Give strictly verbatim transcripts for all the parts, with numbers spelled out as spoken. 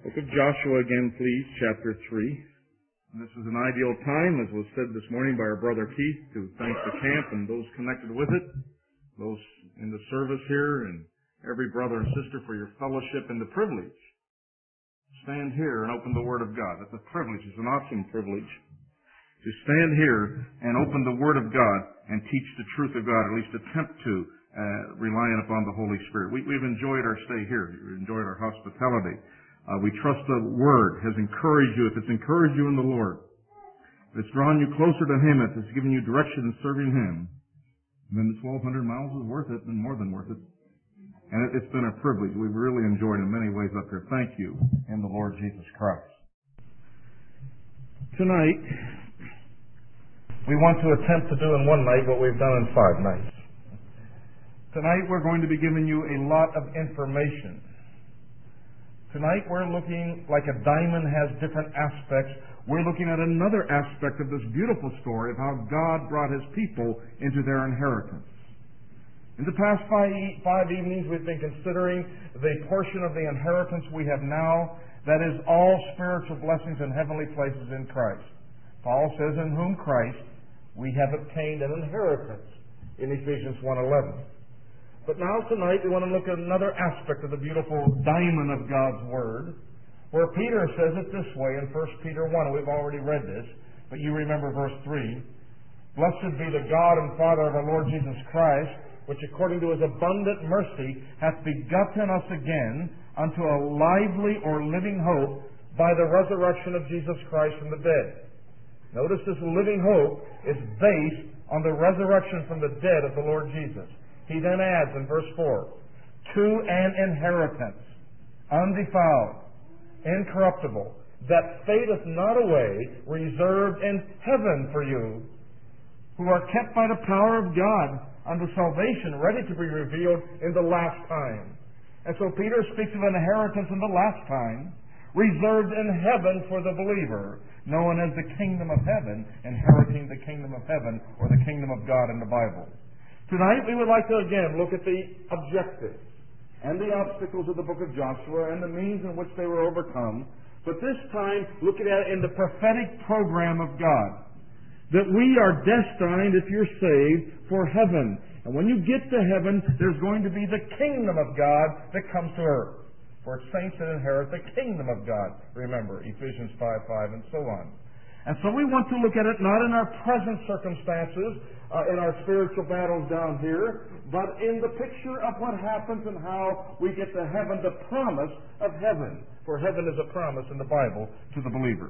Book of Joshua again, please, chapter three. And this is an ideal time, as was said this morning by our brother Keith, to thank the camp and those connected with it, those in the service here, and every brother and sister for your fellowship and the privilege. Stand here and open the Word of God. That's a privilege. It's an awesome privilege to stand here and open the Word of God and teach the truth of God, or at least attempt to, uh, relying upon the Holy Spirit. We, we've enjoyed our stay here. We've enjoyed our hospitality. Uh, we trust the Word has encouraged you. If it's encouraged you in the Lord, if it's drawn you closer to Him, if it's given you direction in serving Him, then the twelve hundred miles is worth it, and more than worth it. And it, it's been a privilege. We've really enjoyed in many ways up here. Thank you in the Lord Jesus Christ. Tonight, we want to attempt to do in one night what we've done in five nights. Tonight, we're going to be giving you a lot of information. Tonight we're looking, like a diamond has different aspects, we're looking at another aspect of this beautiful story of how God brought His people into their inheritance. In the past five, five evenings we've been considering the portion of the inheritance we have now, that is all spiritual blessings in heavenly places in Christ. Paul says, in whom Christ we have obtained an inheritance, in Ephesians one eleven. But now tonight we want to look at another aspect of the beautiful diamond of God's Word, where Peter says it this way in First Peter one. We've already read this, but you remember verse three. Blessed be the God and Father of our Lord Jesus Christ, which according to His abundant mercy hath begotten us again unto a lively or living hope by the resurrection of Jesus Christ from the dead. Notice this living hope is based on the resurrection from the dead of the Lord Jesus. He then adds in verse four, to an inheritance, undefiled, incorruptible, that fadeth not away, reserved in heaven for you, who are kept by the power of God unto salvation, ready to be revealed in the last time. And so Peter speaks of an inheritance in the last time, reserved in heaven for the believer, known as the kingdom of heaven, inheriting the kingdom of heaven, or the kingdom of God in the Bible. Tonight we would like to again look at the objectives and the obstacles of the book of Joshua and the means in which they were overcome, but this time looking at it in the prophetic program of God. That we are destined, if you're saved, for heaven. And when you get to heaven, there's going to be the kingdom of God that comes to earth. For it's saints that inherit the kingdom of God. Remember, Ephesians five five and so on. And so we want to look at it not in our present circumstances, uh, in our spiritual battles down here, but in the picture of what happens and how we get to heaven, the promise of heaven. For heaven is a promise in the Bible to the believer.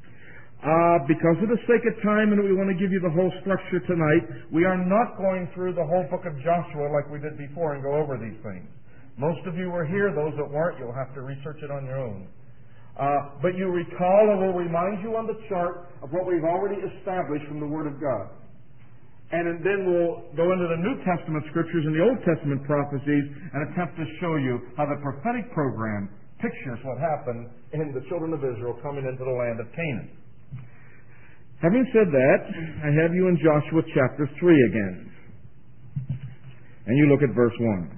Uh, because of the sake of time, and we want to give you the whole structure tonight, we are not going through the whole book of Joshua like we did before and go over these things. Most of you were here. Those that weren't, you'll have to research it on your own. Uh, but you recall, and we'll remind you on the chart of what we've already established from the Word of God. And then we'll go into the New Testament Scriptures and the Old Testament prophecies and attempt to show you how the prophetic program pictures what happened in the children of Israel coming into the land of Canaan. Having said that, I have you in Joshua chapter three again. And you look at verse one.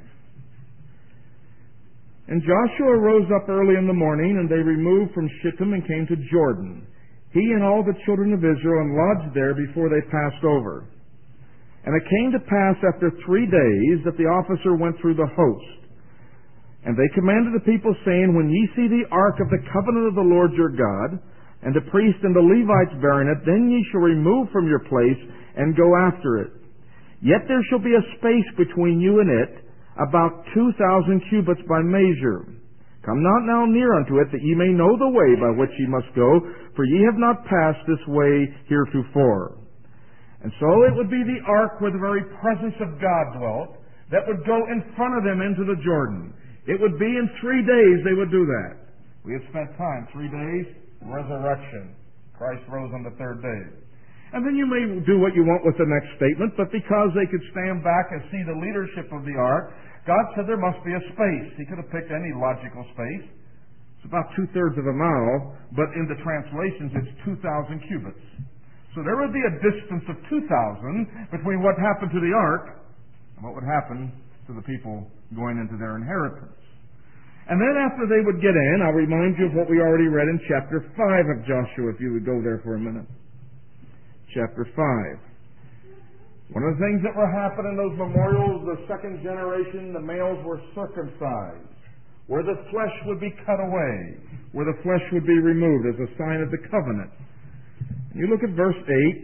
And Joshua rose up early in the morning, and they removed from Shittim and came to Jordan, he and all the children of Israel, and lodged there before they passed over. And it came to pass after three days that the officer went through the host. And they commanded the people, saying, when ye see the ark of the covenant of the Lord your God, and the priest and the Levites bearing it, then ye shall remove from your place and go after it. Yet there shall be a space between you and it, about two thousand cubits by measure. Come not now near unto it, that ye may know the way by which ye must go, for ye have not passed this way heretofore. And so it would be the ark where the very presence of God dwelt, that would go in front of them into the Jordan. It would be in three days they would do that. We have spent time, three days, resurrection. Christ rose on the third day. And then you may do what you want with the next statement, but because they could stand back and see the leadership of the ark, God said there must be a space. He could have picked any logical space. It's about two-thirds of a mile, but in the translations it's two thousand cubits. So there would be a distance of two thousand between what happened to the ark and what would happen to the people going into their inheritance. And then after they would get in, I'll remind you of what we already read in chapter five of Joshua, if you would go there for a minute. Chapter five. One of the things that were happening in those memorials, the second generation, the males were circumcised, where the flesh would be cut away, where the flesh would be removed as a sign of the covenant. You look at verse eight.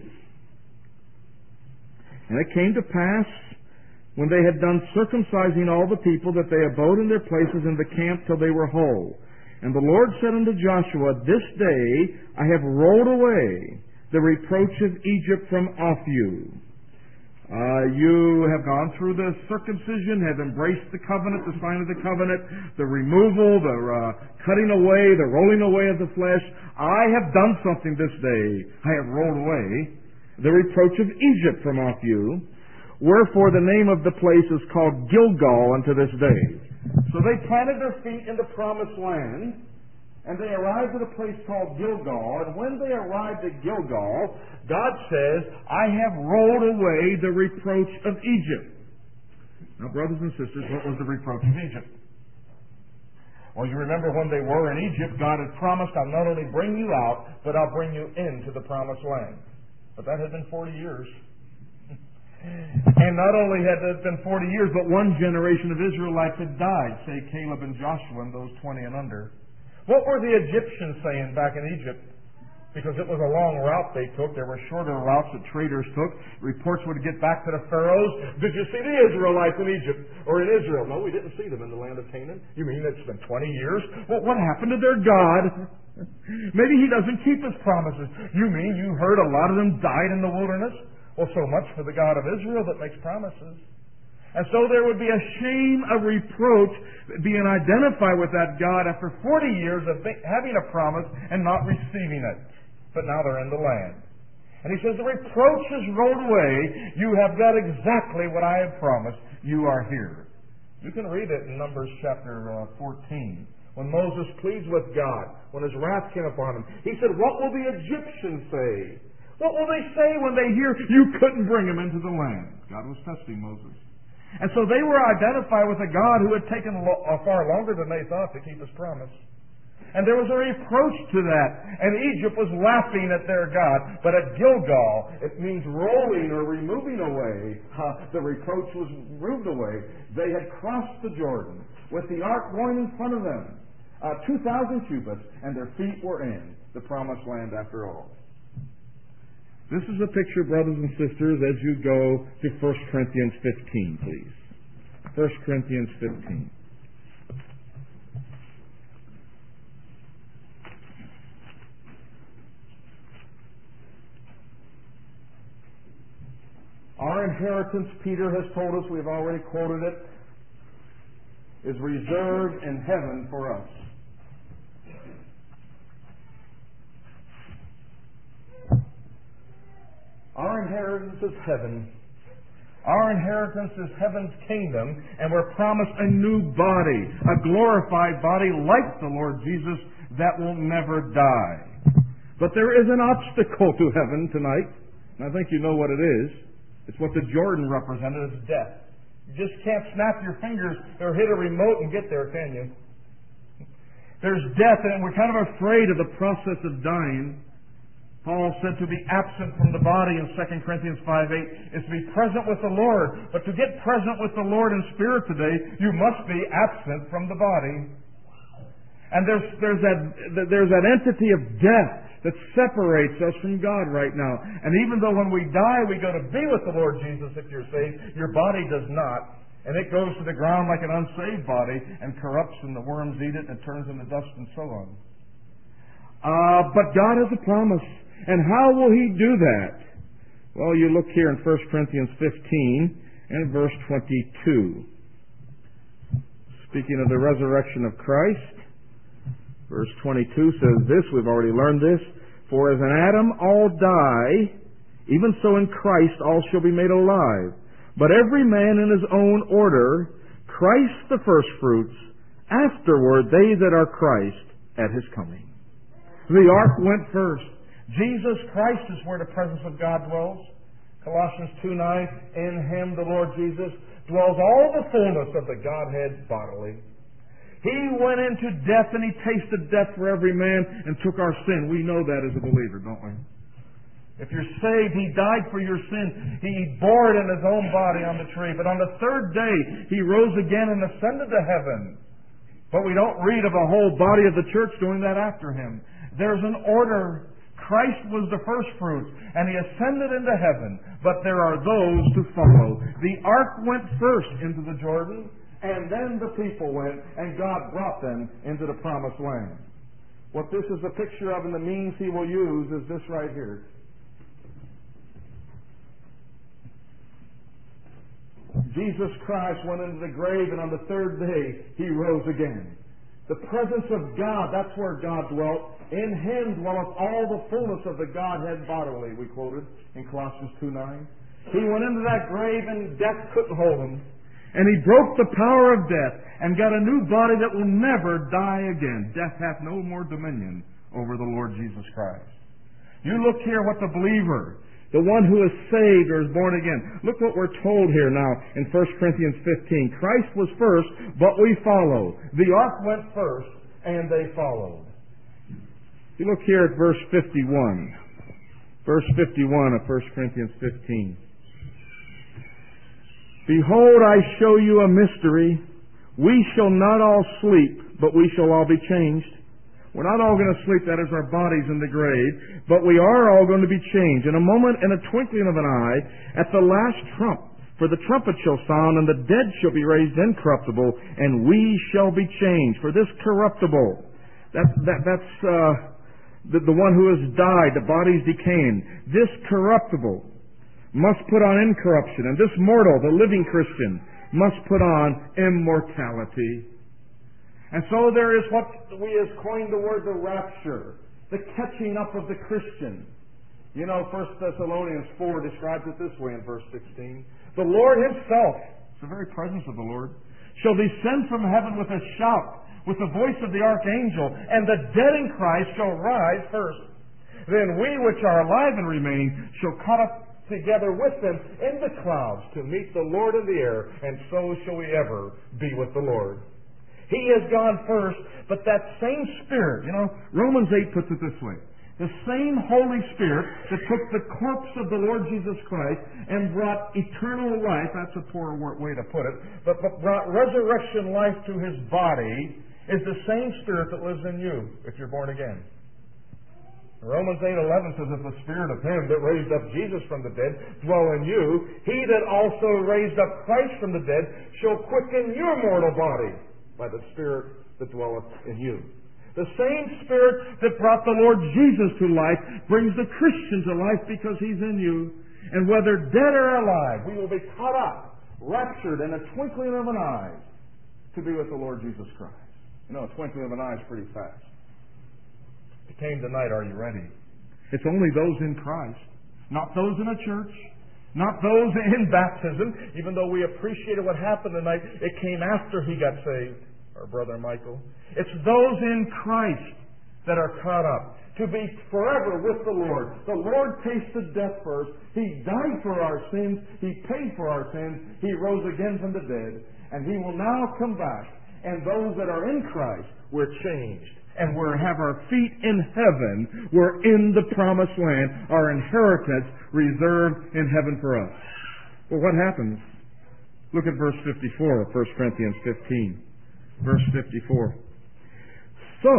And it came to pass, when they had done circumcising all the people, that they abode in their places in the camp till they were whole. And the Lord said unto Joshua, This day I have rolled away the reproach of Egypt from off you. Uh, you have gone through the circumcision, have embraced the covenant, the sign of the covenant, the removal, the uh, cutting away, the rolling away of the flesh. I have done something this day. I have rolled away the reproach of Egypt from off you. Wherefore the name of the place is called Gilgal unto this day. So they planted their feet in the promised land, and they arrived at a place called Gilgal. And when they arrived at Gilgal, God says, I have rolled away the reproach of Egypt. Now, brothers and sisters, what was the reproach of Egypt? Well, you remember when they were in Egypt, God had promised, I'll not only bring you out, but I'll bring you into the promised land. But that had been forty years. And not only had it been forty years, but one generation of Israelites had died, say Caleb and Joshua and those twenty and under. What were the Egyptians saying back in Egypt? Because it was a long route they took. There were shorter routes that traders took. Reports would get back to the pharaohs. Did you see the Israelites in Egypt or in Israel? No, we didn't see them in the land of Canaan. You mean it's been twenty years? Well, what happened to their God? Maybe He doesn't keep His promises. You mean you heard a lot of them died in the wilderness? Well, so much for the God of Israel that makes promises. And so there would be a shame, a reproach, being identified with that God after forty years of having a promise and not receiving it. But now they're in the land. And He says, the reproach is rolled away. You have got exactly what I have promised. You are here. You can read it in Numbers chapter uh, fourteen. When Moses pleads with God, when his wrath came upon him, he said, what will the Egyptians say? What will they say when they hear you couldn't bring them into the land? God was testing Moses. And so they were identified with a God who had taken lo- far longer than they thought to keep His promise. And there was a reproach to that. And Egypt was laughing at their God. But at Gilgal, it means rolling or removing away. Uh, the reproach was moved away. They had crossed the Jordan with the ark going in front of them. Uh, two thousand cubits, and their feet were in the promised land after all. This is a picture, brothers and sisters, as you go to First Corinthians fifteen, please. First Corinthians fifteen. Our inheritance, Peter has told us, we've already quoted it, is reserved in heaven for us. Our inheritance is heaven. Our inheritance is heaven's kingdom, and we're promised a new body, a glorified body like the Lord Jesus that will never die. But there is an obstacle to heaven tonight, and I think you know what it is. It's what the Jordan represented as death. You just can't snap your fingers or hit a remote and get there, can you? There's death, and we're kind of afraid of the process of dying. Paul said to be absent from the body in Second Corinthians five eight is to be present with the Lord. But to get present with the Lord in spirit today, you must be absent from the body. And there's, there's, that, there's that entity of death that separates us from God right now. And even though when we die, we go to be with the Lord Jesus if you're saved, your body does not. And it goes to the ground like an unsaved body and corrupts, and the worms eat it and it turns into dust and so on. Uh, but God has a promise. And how will He do that? Well, you look here in First Corinthians fifteen and verse twenty-two. Speaking of the resurrection of Christ, verse twenty-two says this, we've already learned this, for as in Adam all die, even so in Christ all shall be made alive. But every man in his own order, Christ the firstfruits, afterward they that are Christ at His coming. The ark went first. Jesus Christ is where the presence of God dwells. Colossians two nine, in Him, the Lord Jesus, dwells all the fullness of the Godhead bodily. He went into death and He tasted death for every man and took our sin. We know that as a believer, don't we? If you're saved, He died for your sin. He bore it in His own body on the tree. But on the third day, He rose again and ascended to heaven. But we don't read of a whole body of the church doing that after Him. There's an order. Christ was the first fruits, and He ascended into heaven. But there are those to follow. The ark went first into the Jordan, and then the people went, and God brought them into the promised land. What this is a picture of, and the means He will use, is this right here. Jesus Christ went into the grave, and on the third day He rose again. The presence of God, that's where God dwelt. In Him dwelleth all the fullness of the Godhead bodily, we quoted in Colossians two nine. He went into that grave and death couldn't hold Him. And He broke the power of death and got a new body that will never die again. Death hath no more dominion over the Lord Jesus Christ. You look here what the believer, the one who is saved or is born again. Look what we're told here now in First Corinthians fifteen. Christ was first, but we follow. The ark went first, and they followed. You look here at verse fifty-one. Verse fifty-one of First Corinthians fifteen. Behold, I show you a mystery. We shall not all sleep, but we shall all be changed. We're not all going to sleep, that is our bodies in the grave, but we are all going to be changed. In a moment, in a twinkling of an eye, at the last trump. For the trumpet shall sound, and the dead shall be raised incorruptible, and we shall be changed. For this corruptible, that, that, that's uh, the, the one who has died, the body's decaying. This corruptible must put on incorruption, and this mortal, the living Christian, must put on immortality. And so there is what we has coined the word the rapture, the catching up of the Christian. You know, First Thessalonians four describes it this way in verse sixteen. The Lord Himself, it's the very presence of the Lord, shall descend from heaven with a shout, with the voice of the archangel, and the dead in Christ shall rise first. Then we which are alive and remain shall caught up together with them in the clouds to meet the Lord in the air, and so shall we ever be with the Lord. He has gone first, but that same Spirit, you know, Romans eight puts it this way. The same Holy Spirit that took the corpse of the Lord Jesus Christ and brought eternal life, that's a poor way to put it, but, but brought resurrection life to His body, is the same Spirit that lives in you if you're born again. Romans eight eleven says, if the Spirit of Him that raised up Jesus from the dead dwell in you, He that also raised up Christ from the dead shall quicken your mortal body by the Spirit that dwelleth in you. The same Spirit that brought the Lord Jesus to life brings the Christian to life because He's in you. And whether dead or alive, we will be caught up, raptured in a twinkling of an eye to be with the Lord Jesus Christ. You know, a twinkling of an eye is pretty fast. It came tonight, are you ready? It's only those in Christ, not those in a church, not those in baptism, even though we appreciated what happened tonight. It came after he got saved, our brother Michael. It's those in Christ that are caught up to be forever with the Lord. The Lord tasted death first. He died for our sins. He paid for our sins. He rose again from the dead. And He will now come back. And those that are in Christ, we're changed. And we have our feet in heaven. We're in the promised land. Our inheritance reserved in heaven for us. Well, what happens? Look at verse fifty-four of First Corinthians fifteen. Verse fifty-four. So,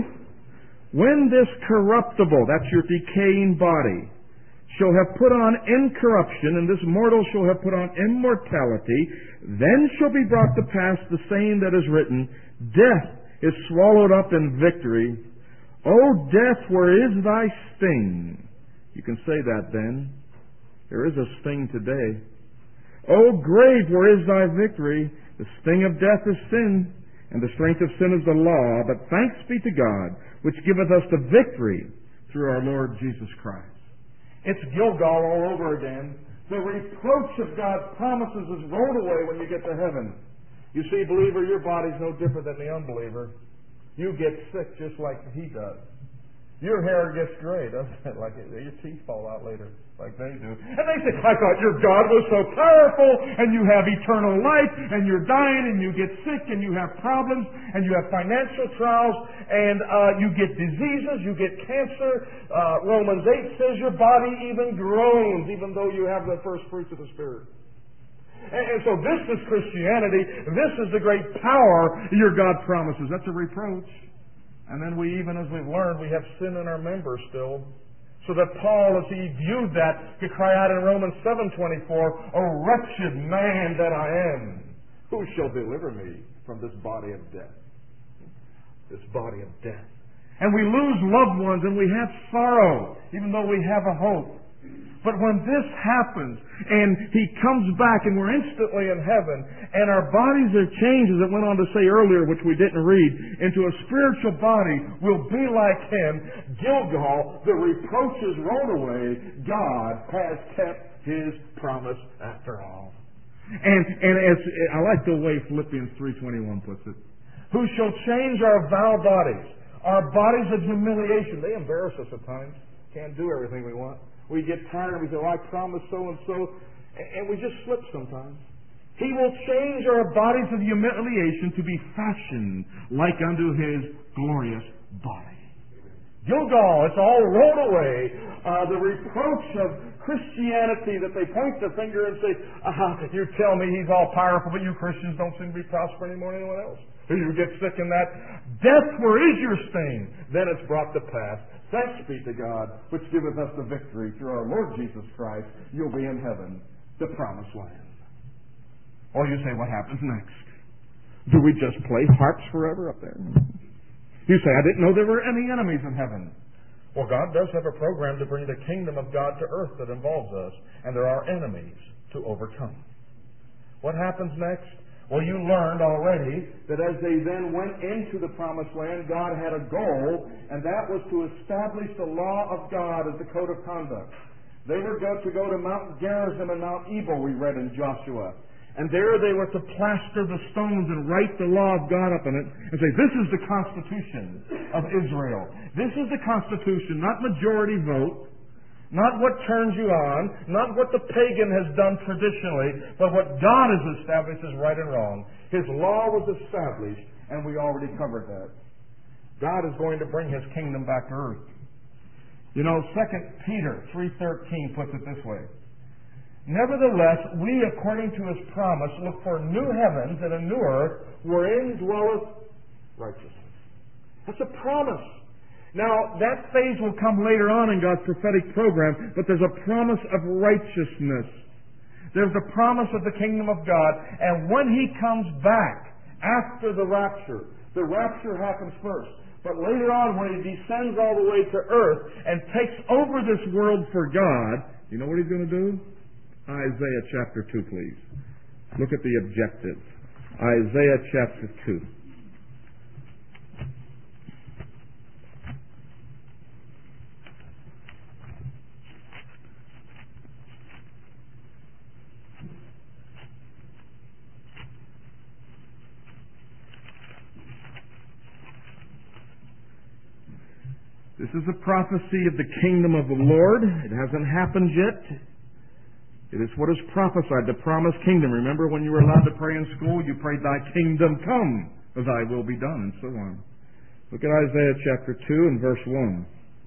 when this corruptible, that's your decaying body, shall have put on incorruption, and this mortal shall have put on immortality, then shall be brought to pass the saying that is written, Death is swallowed up in victory. O death, where is thy sting? You can say that then. There is a sting today. O grave, where is thy victory? The sting of death is sin, and the strength of sin is the law. But thanks be to God, which giveth us the victory through our Lord Jesus Christ. It's Gilgal all over again. The reproach of God's promises is rolled away when you get to heaven. You see, believer, your body's no different than the unbeliever. You get sick just like he does. Your hair gets gray, doesn't it? Like your teeth fall out later, like they do. And they say, I thought your God was so powerful, and you have eternal life, and you're dying, and you get sick, and you have problems, and you have financial trials, and uh, you get diseases, you get cancer. Uh, Romans eight says your body even groans, even though you have the first fruits of the Spirit. And, and so this is Christianity. This is the great power your God promises. That's a reproach. And then we, even as we've learned, we have sin in our members still. So that Paul, as he viewed that, could cry out in Romans seven twenty-four, O wretched man that I am, who shall deliver me from this body of death? This body of death. And we lose loved ones and we have sorrow, even though we have a hope. But when this happens, and He comes back, and we're instantly in heaven, and our bodies are changed, as it went on to say earlier, which we didn't read, into a spiritual body, we'll be like Him. Gilgal, the reproaches rolled away. God has kept His promise after all. And and as I like the way Philippians three twenty-one puts it, who shall change our vile bodies, our bodies of humiliation. They embarrass us at times. Can't do everything we want. We get tired and we say, oh, I promised so-and-so, and we just slip sometimes. He will change our bodies of humiliation to be fashioned like unto His glorious body. Gilgal, it's all rolled away. Uh, the reproach of Christianity that they point the finger and say, ah, you tell me He's all powerful, but you Christians don't seem to be prospering any more than anyone else. You get sick in that. Death, where is your sting? Then it's brought to pass. Thanks be to God, which giveth us the victory through our Lord Jesus Christ. You'll be in heaven, the promised land. Or you say, what happens next? Do we just play harps forever up there? You say, I didn't know there were any enemies in heaven. Well, God does have a program to bring the kingdom of God to earth that involves us, and there are enemies to overcome. What happens next? Well, you learned already that as they then went into the promised land, God had a goal, and that was to establish the law of God as the code of conduct. They were going to go to Mount Gerizim and Mount Ebal, we read in Joshua. And there they were to plaster the stones and write the law of God up in it and say, this is the Constitution of Israel. This is the Constitution, not majority vote. Not what turns you on, not what the pagan has done traditionally, but what God has established as right and wrong. His law was established, and we already covered that. God is going to bring His kingdom back to earth. You know, Second Peter three thirteen puts it this way. Nevertheless, we, according to His promise, look for new heavens and a new earth, wherein dwelleth righteousness. That's a promise. Now, that phase will come later on in God's prophetic program, but there's a promise of righteousness. There's a promise of the kingdom of God, and when He comes back after the rapture, the rapture happens first. But later on, when He descends all the way to earth and takes over this world for God, you know what He's going to do? Isaiah chapter two, please. Look at the objective. Isaiah chapter two. This is a prophecy of the kingdom of the Lord. It hasn't happened yet. It is what is prophesied, the promised kingdom. Remember when you were allowed to pray in school, you prayed, Thy kingdom come, Thy will be done, and so on. Look at Isaiah chapter two and verse one.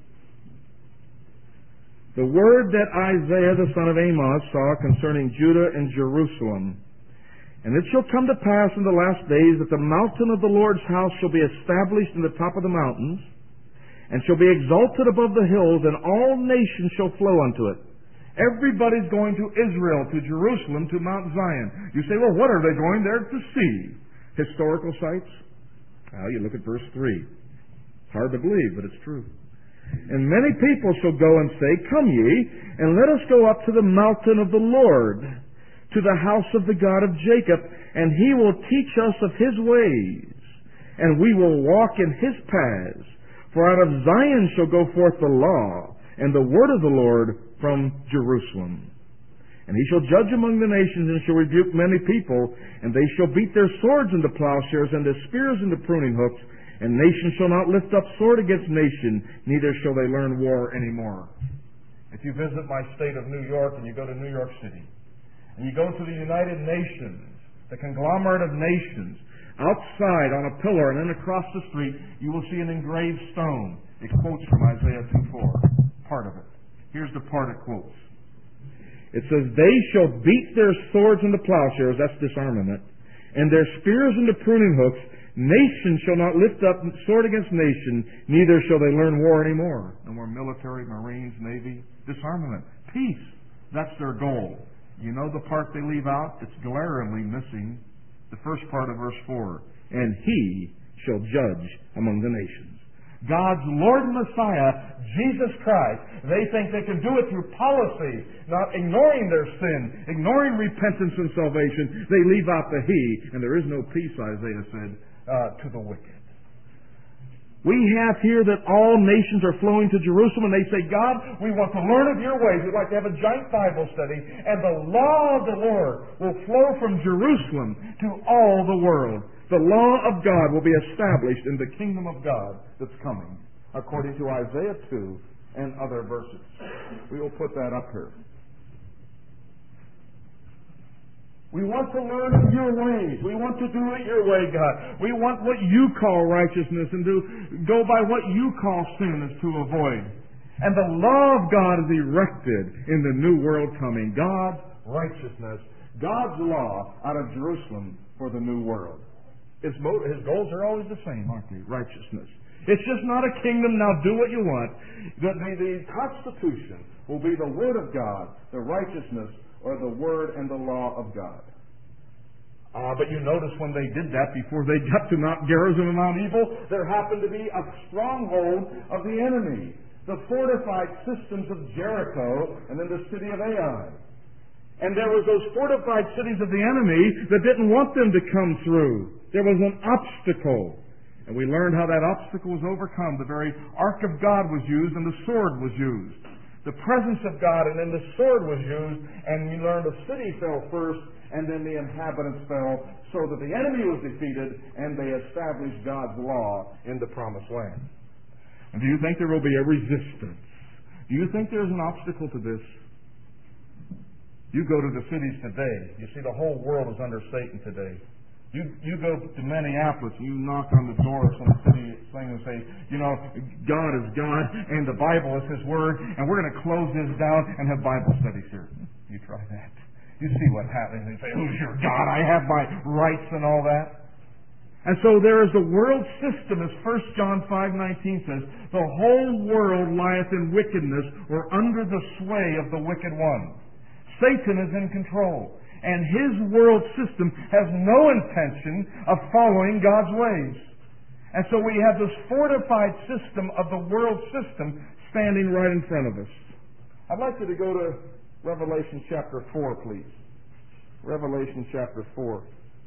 The word that Isaiah the son of Amos saw concerning Judah and Jerusalem. And it shall come to pass in the last days that the mountain of the Lord's house shall be established in the top of the mountains, and shall be exalted above the hills, and all nations shall flow unto it. Everybody's going to Israel, to Jerusalem, to Mount Zion. You say, well, what are they going there to see? Historical sites? Well, you look at verse three. It's hard to believe, but it's true. And many people shall go and say, Come ye, and let us go up to the mountain of the Lord, to the house of the God of Jacob, and He will teach us of His ways, and we will walk in His paths. For out of Zion shall go forth the law, and the word of the Lord from Jerusalem. And He shall judge among the nations, and shall rebuke many people, and they shall beat their swords into plowshares, and their spears into pruning hooks, And nation shall not lift up sword against nation, neither shall they learn war anymore. If you visit my state of New York and you go to New York City, and you go to the United Nations, the conglomerate of nations, outside on a pillar and then across the street, you will see an engraved stone. It quotes from Isaiah two four, part of it. Here's the part it quotes. It says, they shall beat their swords into plowshares, that's disarmament, and their spears into pruning hooks. Nation shall not lift up sword against nation, neither shall they learn war anymore. No more military, Marines, Navy, disarmament. Peace. That's their goal. You know the part they leave out? It's glaringly missing the first part of verse four. And he shall judge among the nations. God's Lord Messiah, Jesus Christ, they think they can do it through policy, not ignoring their sin, ignoring repentance and salvation. They leave out the he, and there is no peace, Isaiah said, uh, to the wicked. We have here that all nations are flowing to Jerusalem, and they say, God, we want to learn of your ways. We'd like to have a giant Bible study, and the law of the Lord will flow from Jerusalem to all the world. The law of God will be established in the kingdom of God that's coming, according to Isaiah two and other verses. We will put that up here. We want to learn of your ways. We want to do it your way, God. We want what you call righteousness and to go by what you call sin is to avoid. And the law of God is erected in the new world coming. God's righteousness, God's law out of Jerusalem for the new world. His, mo- his goals are always the same, aren't they? Righteousness. It's just not a kingdom, now do what you want. The, the, the Constitution will be the Word of God, the righteousness, or the Word and the law of God. Ah, uh, but you notice when they did that, before they got to Mount Gerizim and Mount Ebal, there happened to be a stronghold of the enemy. The fortified systems of Jericho and then the city of Ai. And there was those fortified cities of the enemy that didn't want them to come through. There was an obstacle. And we learned how that obstacle was overcome. The very ark of God was used and the sword was used. The presence of God and then the sword was used, and we learned the city fell first and then the inhabitants fell, so that the enemy was defeated and they established God's law in the promised land. And do you think there will be a resistance? Do you think there's an obstacle to this? You go to the cities today, you see the whole world is under Satan today. You you go to Minneapolis, you knock on the door of some city thing and say, you know, God is God and the Bible is His Word, and we're going to close this down and have Bible studies here. You try that. You see what happens. They say, who's your God? I have my rights and all that. And so there is the world system, as First John five nineteen says, the whole world lieth in wickedness, or under the sway of the wicked one. Satan is in control. And his world system has no intention of following God's ways. And so we have this fortified system of the world system standing right in front of us. I'd like you to go to Revelation chapter four, please. Revelation chapter four.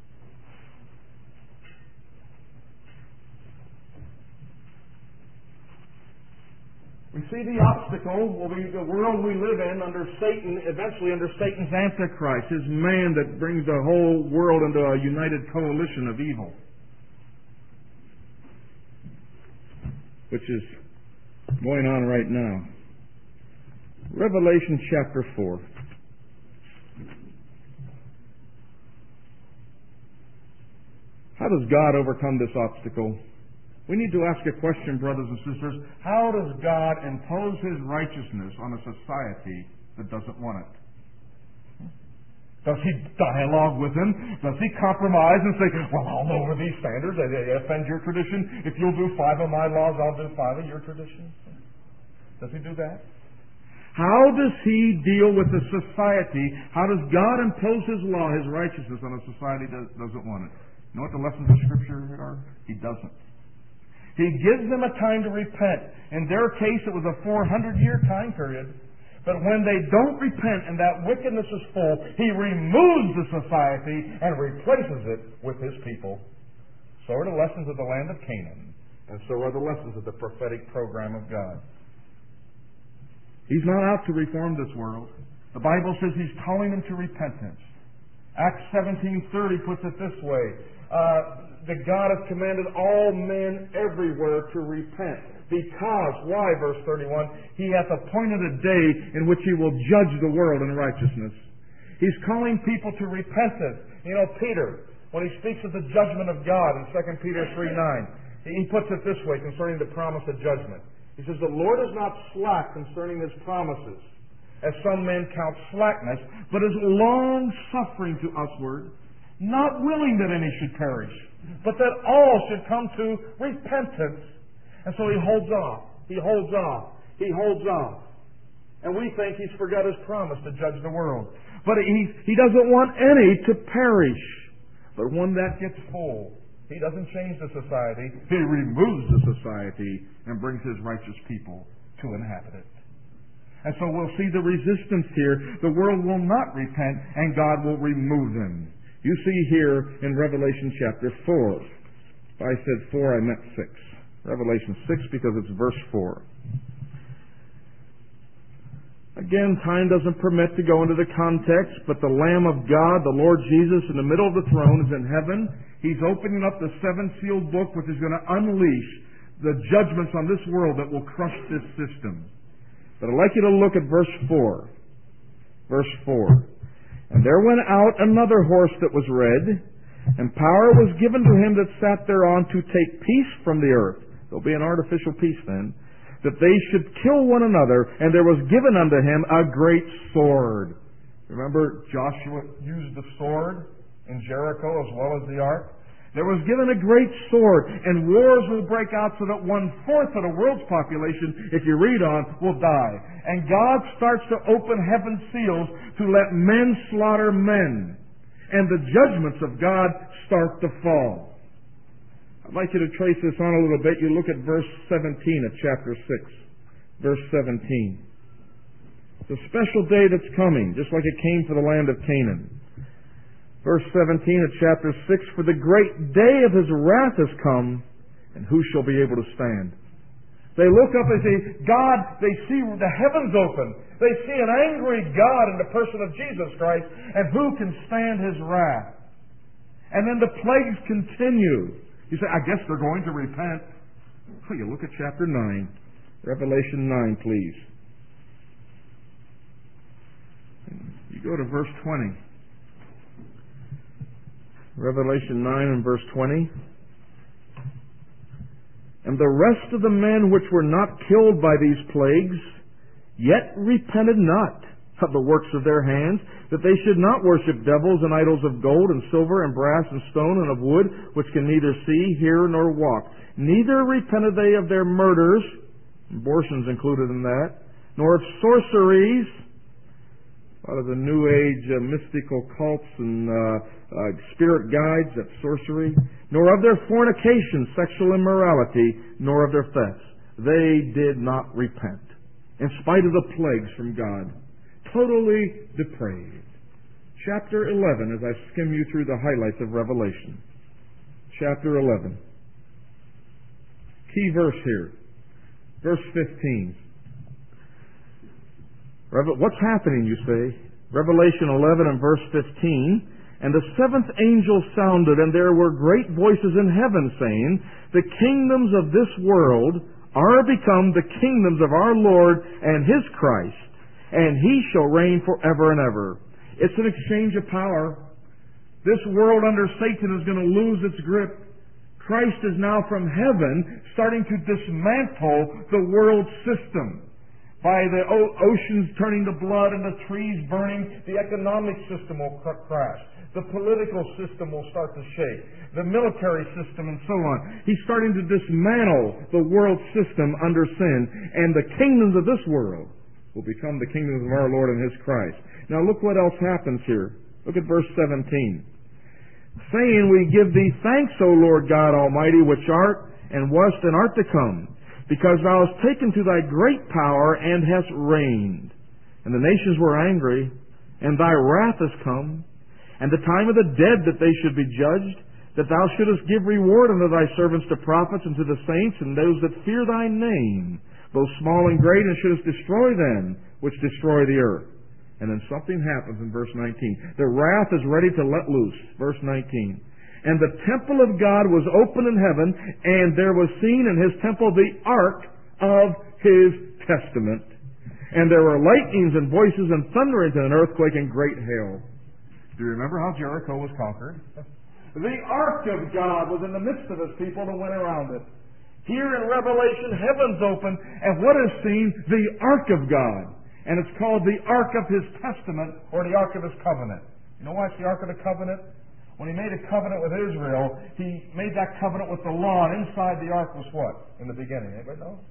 We see the obstacle will be the world we live in under Satan, eventually under Satan's Antichrist, his man that brings the whole world into a united coalition of evil, which is going on right now. Revelation chapter four. How does God overcome this obstacle? We need to ask a question, brothers and sisters. How does God impose His righteousness on a society that doesn't want it? Does He dialogue with them? Does He compromise and say, well, I'll lower these standards, they offend your tradition. If you'll do five of my laws, I'll do five of your traditions? Does He do that? How does He deal with a society? How does God impose His law, His righteousness on a society that doesn't want it? You know what the lessons of Scripture are? He doesn't. He gives them a time to repent. In their case, it was a four hundred year time period. But when they don't repent and that wickedness is full, He removes the society and replaces it with His people. So are the lessons of the land of Canaan. And so are the lessons of the prophetic program of God. He's not out to reform this world. The Bible says He's calling them to repentance. Acts seventeen thirty puts it this way. Uh, that God has commanded all men everywhere to repent. Because, why, verse thirty-one, He hath appointed a day in which He will judge the world in righteousness. He's calling people to repentance. You know, Peter, when he speaks of the judgment of God in Second Peter three nine, he puts it this way concerning the promise of judgment. He says, the Lord is not slack concerning His promises, as some men count slackness, but is long-suffering to usward, not willing that any should perish, but that all should come to repentance. And so He holds off. He holds off. He holds off. And we think He's forgot His promise to judge the world. But He, he doesn't want any to perish. But when that gets full, He doesn't change the society. He removes the society and brings His righteous people to inhabit it. And so we'll see the resistance here. The world will not repent, and God will remove them. You see here in Revelation chapter four. If I said four, I meant six. Revelation six, because it's verse four. Again, time doesn't permit to go into the context, but the Lamb of God, the Lord Jesus, in the middle of the throne is in heaven. He's opening up the seven-sealed book, which is going to unleash the judgments on this world that will crush this system. But I'd like you to look at verse four. Verse four. And there went out another horse that was red, and power was given to him that sat thereon to take peace from the earth. There'll be an artificial peace then. That they should kill one another, and there was given unto him a great sword. Remember, Joshua used the sword in Jericho as well as the ark? There was given a great sword, and wars will break out so that one-fourth of the world's population, if you read on, will die. And God starts to open heaven's seals to let men slaughter men. And the judgments of God start to fall. I'd like you to trace this on a little bit. You look at verse seventeen of chapter six. Verse seventeen. It's a special day that's coming, just like it came for the land of Canaan. Verse seventeen of chapter six, for the great day of His wrath has come, and who shall be able to stand? They look up and say, God, they see the heavens open. They see an angry God in the person of Jesus Christ, and who can stand His wrath? And then the plagues continue. You say, I guess they're going to repent. Well, you look at chapter nine. Revelation nine, please. You go to verse twenty. Revelation nine and verse twenty. And the rest of the men which were not killed by these plagues, yet repented not of the works of their hands, that they should not worship devils and idols of gold and silver and brass and stone and of wood, which can neither see, hear, nor walk. Neither repented they of their murders, abortions included in that, nor of sorceries, a lot of the New Age uh, mystical cults and uh, uh, spirit guides, that's sorcery, nor of their fornication, sexual immorality, nor of their thefts. They did not repent, in spite of the plagues from God. Totally depraved. Chapter eleven, as I skim you through the highlights of Revelation. Chapter eleven. Key verse here. Verse fifteen. What's happening, you say? Revelation eleven and verse fifteen. And the seventh angel sounded, and there were great voices in heaven saying, the kingdoms of this world are become the kingdoms of our Lord and His Christ, and He shall reign forever and ever. It's an exchange of power. This world under Satan is going to lose its grip. Christ is now from heaven starting to dismantle the world system. By the o- oceans turning to blood and the trees burning, the economic system will cr- crash. The political system will start to shake. The military system and so on. He's starting to dismantle the world system under sin. And the kingdoms of this world will become the kingdoms of our Lord and His Christ. Now look what else happens here. Look at verse seventeen. Saying, we give Thee thanks, O Lord God Almighty, which art, and wast, and art to come, because Thou hast taken to Thy great power, and hast reigned. And the nations were angry, and Thy wrath is come, and the time of the dead that they should be judged, that Thou shouldest give reward unto Thy servants the prophets, and to the saints, and those that fear Thy name, both small and great, and shouldest destroy them which destroy the earth. And then something happens in verse nineteen. The wrath is ready to let loose. Verse nineteen. And the temple of God was open in heaven, and there was seen in his temple the ark of his testament. And there were lightnings and voices and thunderings and an earthquake and great hail. Do you remember how Jericho was conquered? The ark of God was in the midst of his people and went around it. Here in Revelation, heaven's open, and what is seen? The ark of God. And it's called the ark of his testament, or the ark of his covenant. You know why it's the ark of the covenant? When he made a covenant with Israel, he made that covenant with the law, and inside the ark was what? In the beginning, anybody know?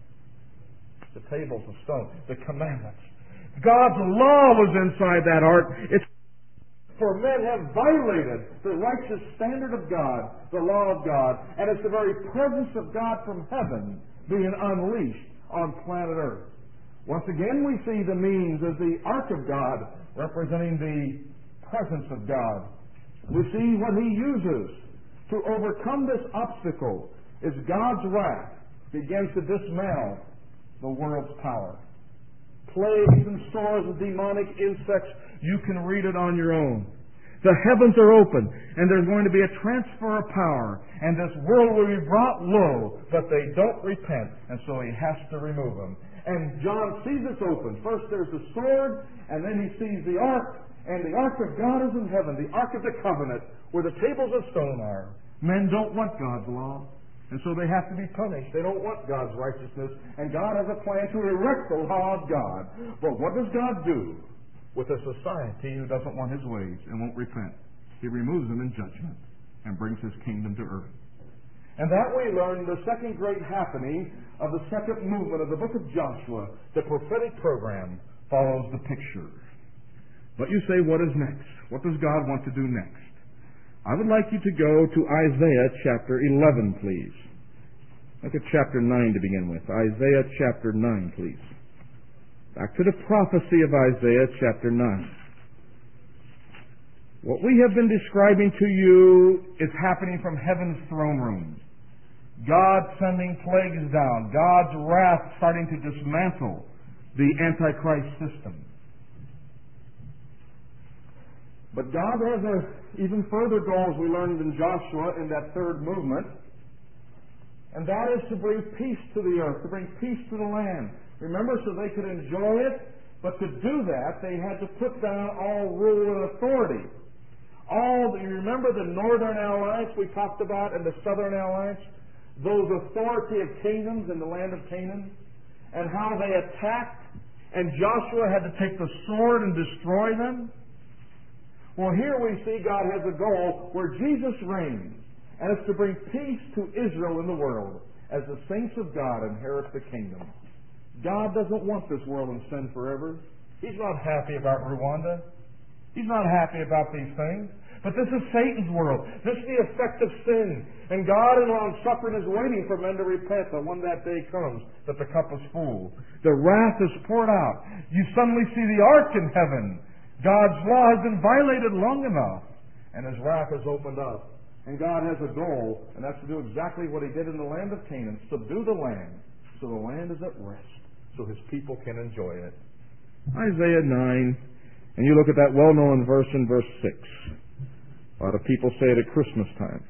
The tables of stone, the commandments. God's law was inside that ark. It's for men have violated the righteous standard of God, the law of God, and it's the very presence of God from heaven being unleashed on planet Earth. Once again, we see the means as the ark of God representing the presence of God. We see what he uses to overcome this obstacle is God's wrath begins to dismantle the world's power. Plagues and sores and demonic insects, you can read it on your own. The heavens are open, and there's going to be a transfer of power, and this world will be brought low, but they don't repent, and so he has to remove them. And John sees this open. First there's the sword, and then he sees the ark, and the ark of God is in heaven, the ark of the covenant, where the tables of stone are. Men don't want God's law, and so they have to be punished. They don't want God's righteousness, and God has a plan to erect the law of God. But what does God do with a society who doesn't want his ways and won't repent? He removes them in judgment and brings his kingdom to earth. And that we learn the second great happening of the second movement of the book of Joshua. The prophetic program follows the picture. But you say, what is next? What does God want to do next? I would like you to go to Isaiah chapter eleven, please. Look at chapter nine to begin with. Isaiah chapter nine, please. Back to the prophecy of Isaiah chapter nine. What we have been describing to you is happening from heaven's throne room. God sending plagues down. God's wrath starting to dismantle the Antichrist system. But God has a even further goal, as we learned in Joshua in that third movement, and that is to bring peace to the earth, to bring peace to the land. Remember, so they could enjoy it, but to do that, they had to put down all rule and authority. All, you remember the Northern Alliance we talked about and the Southern Alliance? Those authority of kingdoms in the land of Canaan, and how they attacked, and Joshua had to take the sword and destroy them. Well, here we see God has a goal where Jesus reigns, and it's to bring peace to Israel in the world as the saints of God inherit the kingdom. God doesn't want this world in sin forever. He's not happy about Rwanda. He's not happy about these things. But this is Satan's world. This is the effect of sin. And God in long-suffering is waiting for men to repent, that when that day comes, that the cup is full. The wrath is poured out. You suddenly see the ark in heaven. God's law has been violated long enough, and his wrath is opened up. And God has a goal, and that's to do exactly what he did in the land of Canaan, subdue the land, so the land is at rest, so his people can enjoy it. Isaiah nine, and you look at that well-known verse in verse six. A lot of people say it at Christmas time.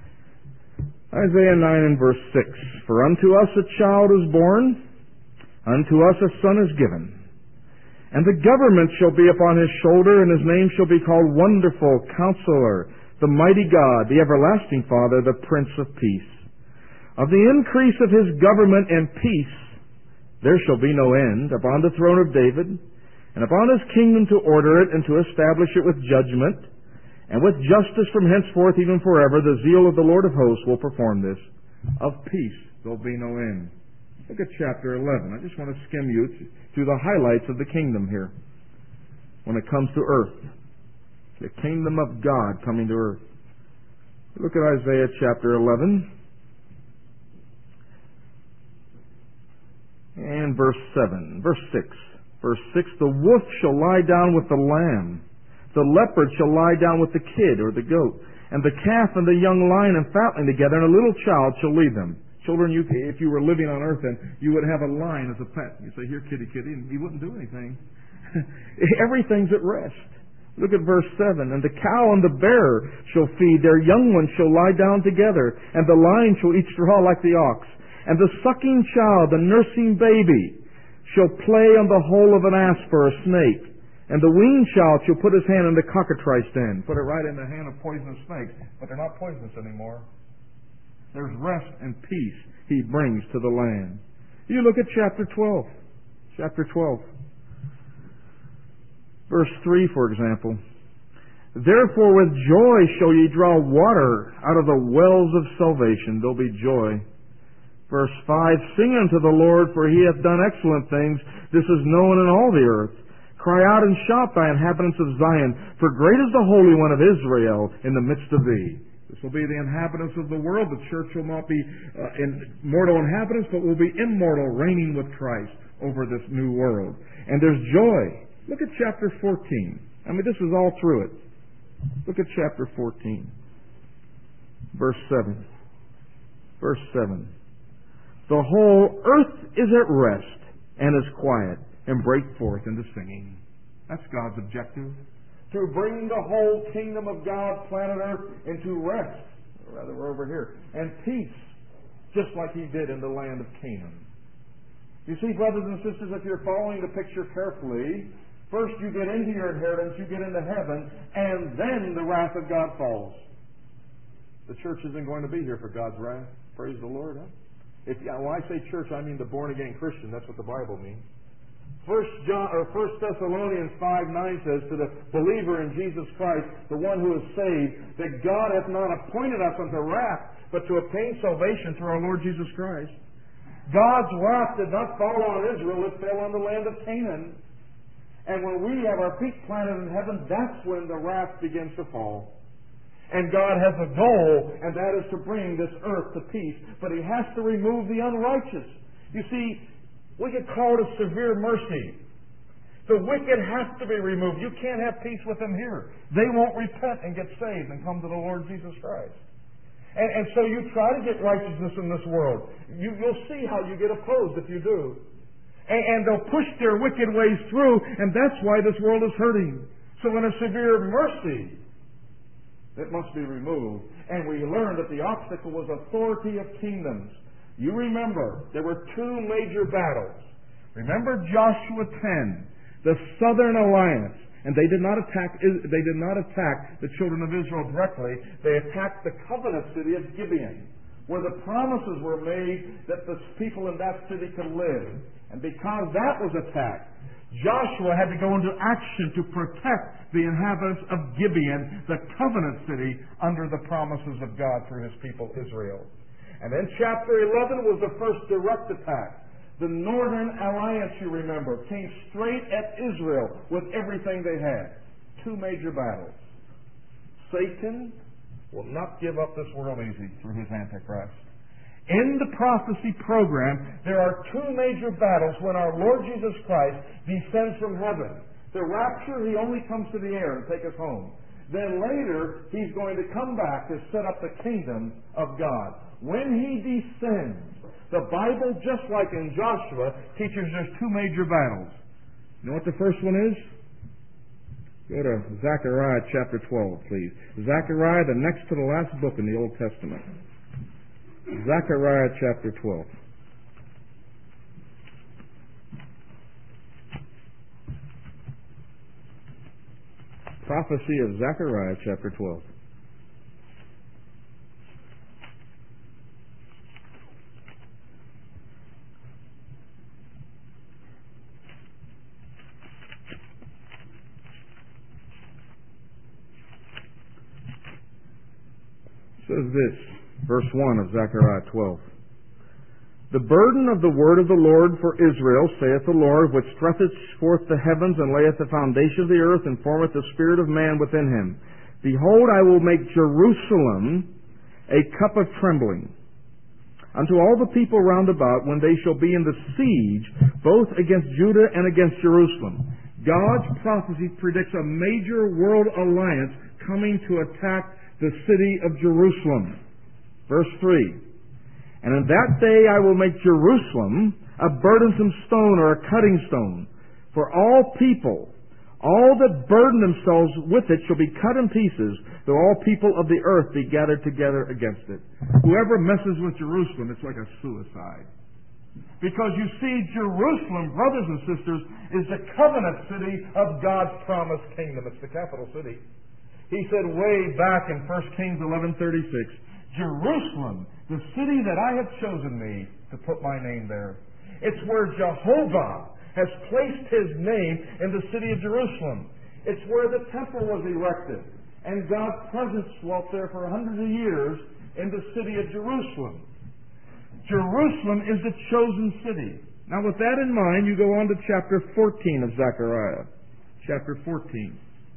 Isaiah nine and verse six, for unto us a child is born, unto us a son is given. And the government shall be upon his shoulder, and his name shall be called Wonderful, Counselor, the Mighty God, the Everlasting Father, the Prince of Peace. Of the increase of his government and peace there shall be no end, upon the throne of David, and upon his kingdom to order it, and to establish it with judgment, and with justice from henceforth even forever. The zeal of the Lord of hosts will perform this. Of peace there will be no end. Look at chapter eleven. I just want to skim you through the highlights of the kingdom here. When it comes to earth. The kingdom of God coming to earth. Look at Isaiah chapter eleven. And verse seven. Verse six. Verse six. The wolf shall lie down with the lamb. The leopard shall lie down with the kid or the goat. And the calf and the young lion and fatling together, and a little child shall lead them. Children, you, if you were living on earth then, you would have a lion as a pet. You say, here, kitty, kitty, and he wouldn't do anything. Everything's at rest. Look at verse seven. And the cow and the bear shall feed, their young ones shall lie down together, and the lion shall eat straw like the ox. And the sucking child, the nursing baby, shall play on the hole of an asp or a snake. And the weaned child shall put his hand in the cockatrice den. Put it right in the hand of poisonous snakes. But they're not poisonous anymore. There's rest and peace he brings to the land. You look at chapter twelve. Chapter twelve. Verse three, for example. Therefore with joy shall ye draw water out of the wells of salvation. There'll be joy. Verse five, sing unto the Lord, for he hath done excellent things. This is known in all the earth. Cry out and shout, thy inhabitants of Zion, for great is the Holy One of Israel in the midst of thee. This will be the inhabitants of the world. The church will not be uh, in mortal inhabitants, but will be immortal, reigning with Christ over this new world. And there's joy. Look at chapter fourteen. I mean, this is all through it. Look at chapter fourteen. Verse seven. Verse seven. The whole earth is at rest and is quiet, and break forth into singing. That's God's objective. To bring the whole kingdom of God, planet Earth, into rest. Or rather, we're over here. And peace, just like he did in the land of Canaan. You see, brothers and sisters, if you're following the picture carefully, first you get into your inheritance, you get into heaven, and then the wrath of God falls. The church isn't going to be here for God's wrath. Praise the Lord, huh? If, when I say church, I mean the born-again Christian. That's what the Bible means. First John or First Thessalonians five nine says to the believer in Jesus Christ, the one who is saved, that God hath not appointed us unto wrath, but to obtain salvation through our Lord Jesus Christ. God's wrath did not fall on Israel, it fell on the land of Canaan. And when we have our feet planted in heaven, that's when the wrath begins to fall. And God has a goal, and that is to bring this earth to peace. But he has to remove the unrighteous. You see, we get called a severe mercy. The wicked has to be removed. You can't have peace with them here. They won't repent and get saved and come to the Lord Jesus Christ. And, and so you try to get righteousness in this world. You, you'll see how you get opposed if you do. And, and they'll push their wicked ways through, and that's why this world is hurting. So in a severe mercy, it must be removed. And we learned that the obstacle was authority of kingdoms. You remember, there were two major battles. Remember Joshua ten, the Southern Alliance. And they did not attack they did not attack the children of Israel directly. They attacked the covenant city of Gibeon, where the promises were made that the people in that city could live. And because that was attacked, Joshua had to go into action to protect the inhabitants of Gibeon, the covenant city, under the promises of God through his people Israel. And then chapter eleven was the first direct attack. The Northern Alliance, you remember, came straight at Israel with everything they had. Two major battles. Satan will not give up this world easy through his Antichrist. In the prophecy program, there are two major battles when our Lord Jesus Christ descends from heaven. The rapture, he only comes to the air and take us home. Then later, he's going to come back to set up the kingdom of God. When he descends, the Bible, just like in Joshua, teaches there's two major battles. You know what the first one is? Go to Zechariah chapter twelve, please. Zechariah, the next to the last book in the Old Testament. Zechariah chapter twelve. Prophecy of Zechariah chapter twelve. Says this, verse one of Zechariah twelve. The burden of the word of the Lord for Israel, saith the Lord, which stretcheth forth the heavens, and layeth the foundation of the earth, and formeth the spirit of man within him. Behold, I will make Jerusalem a cup of trembling unto all the people round about, when they shall be in the siege, both against Judah and against Jerusalem. God's prophecy predicts a major world alliance coming to attack the city of Jerusalem. Verse three. And in that day I will make Jerusalem a burdensome stone or a cutting stone for all people. All that burden themselves with it shall be cut in pieces, though all people of the earth be gathered together against it. Whoever messes with Jerusalem, it's like a suicide. Because you see, Jerusalem, brothers and sisters, is the covenant city of God's promised kingdom. It's the capital city. He said way back in First Kings eleven thirty-six, Jerusalem, the city that I have chosen me to put my name there. It's where Jehovah has placed His name in the city of Jerusalem. It's where the temple was erected. And God's presence dwelt there for hundreds of years in the city of Jerusalem. Jerusalem is the chosen city. Now with that in mind, you go on to chapter fourteen of Zechariah. Chapter fourteen.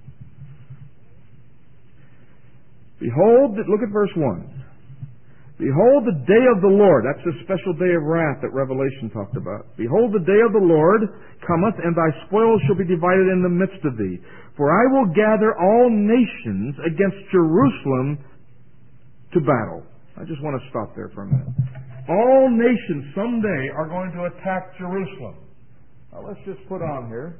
Behold, look at verse one. Behold, the day of the Lord. That's the special day of wrath that Revelation talked about. Behold, the day of the Lord cometh, and thy spoils shall be divided in the midst of thee. For I will gather all nations against Jerusalem to battle. I just want to stop there for a minute. All nations someday are going to attack Jerusalem. Now let's just put on here.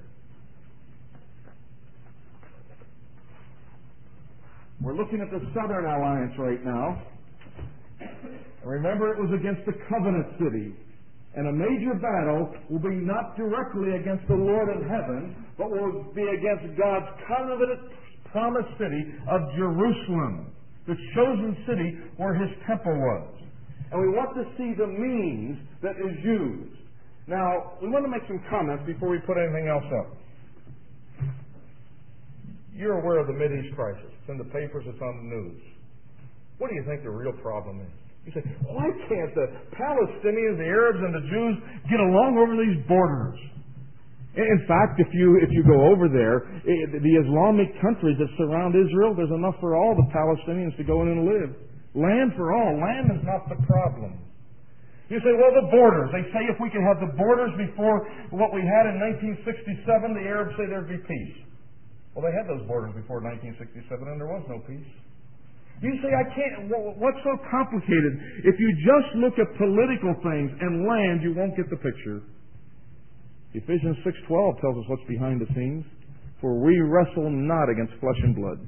We're looking at the Southern Alliance right now. Remember, it was against the covenant city. And a major battle will be not directly against the Lord in heaven, but will be against God's covenant promised city of Jerusalem, the chosen city where His temple was. And we want to see the means that is used. Now, we want to make some comments before we put anything else up. You're aware of the Mideast crisis. It's in the papers, it's on the news. What do you think the real problem is? You say, why can't the Palestinians, the Arabs, and the Jews get along over these borders? In fact, if you if you go over there, the Islamic countries that surround Israel, there's enough for all the Palestinians to go in and live. Land for all. Land is not the problem. You say, well, the borders. They say if we could have the borders before what we had in nineteen sixty-seven, the Arabs say there'd be peace. Well, they had those borders before nineteen sixty-seven, and there was no peace. You say, I can't, what's so complicated? If you just look at political things and land, you won't get the picture. Ephesians six twelve tells us what's behind the scenes. For we wrestle not against flesh and blood,